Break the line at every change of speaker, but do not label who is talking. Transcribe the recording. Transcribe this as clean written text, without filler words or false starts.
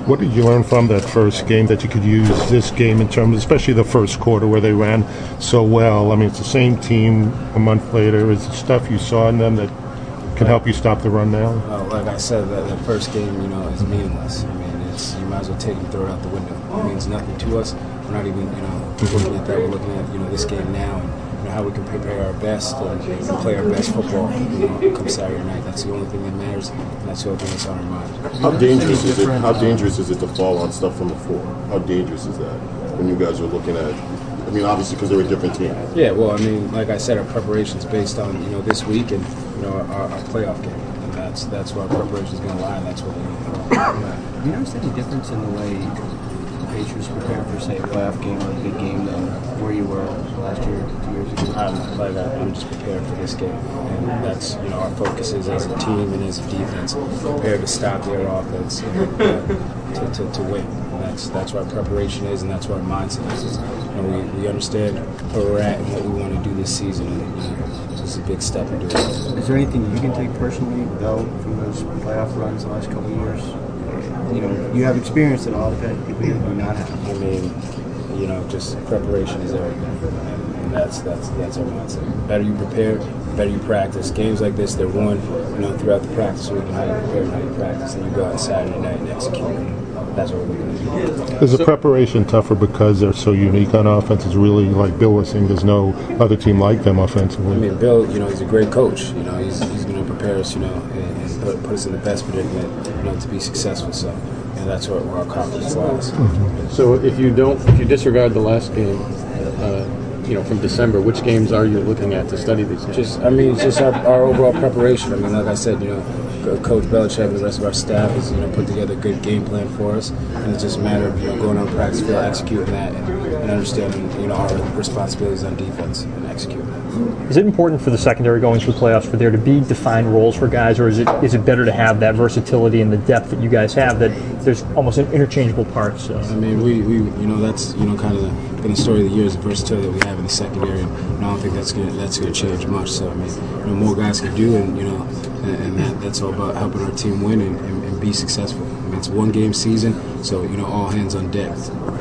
What did you learn from that first game that you could use this game in terms, especially the first quarter where they ran so well? I mean, it's the same team a month later. Is there stuff you saw in them that can help you stop the run now?
Like I said, that first game, is meaningless. I mean, you might as well take and throw it out the window. It means nothing to us. We're not even, looking at that. We're looking at, this game now and how we can prepare our best and play our best football, come Saturday night. That's the only thing that matters, and that's the only thing that's on our mind.
How dangerous is it? How dangerous is it to fall on stuff from before? How dangerous is that when you guys are looking at? I mean, obviously because they're a different team.
Yeah, well, I mean, like I said, our preparation's based on this week and our playoff game, and that's where our preparation's going to lie. And that's what we need.
Have you noticed any difference in the way the Patriots prepare for, say, a playoff game or a big game than where you were last year, 2 years ago?
I'm just prepared for this game, and that's our focus is as a team and as a defense, prepared to stop their offense to win. And that's what our preparation is, and that's what our mindset is. We understand where we're at and what we want to do this season, and this is a big step into it.
Is there anything you can take personally, though, from those playoff runs the last couple of years? You have experience that a lot of people here do not have.
I mean, just preparation is everything, and that's our mindset. The better you prepare, the better you practice. Games like this, they're won, throughout the practice week and how you prepare and how you practice, and you go out Saturday night and execute. That's what we're going to do.
Is the preparation tougher because they're so unique on offense? It's really, like Bill was saying, there's no other team like them offensively.
I mean, Bill, he's a great coach. He's going to prepare us, and put us in the best predicament, to be successful. So, that's where our confidence lies.
Mm-hmm. So, if you disregard the last game, from December, which games are you looking at to study these games?
Just our overall preparation. I mean, like I said, Coach Belichick and the rest of our staff has put together a good game plan for us, and it's just a matter of going on the practice field, executing that, and understanding our responsibilities on defense and executing that.
Is it important for the secondary going through the playoffs for there to be defined roles for guys, or is it better to have that versatility and the depth that you guys have, that there's almost an interchangeable parts? So.
I mean, we that's kind of been the story of the years, the versatility that we have in the secondary, and I don't think that's going to change much. So I mean, more guys can do, and that's all about helping our team win and be successful. I mean, it's a one-game season, so all hands on deck.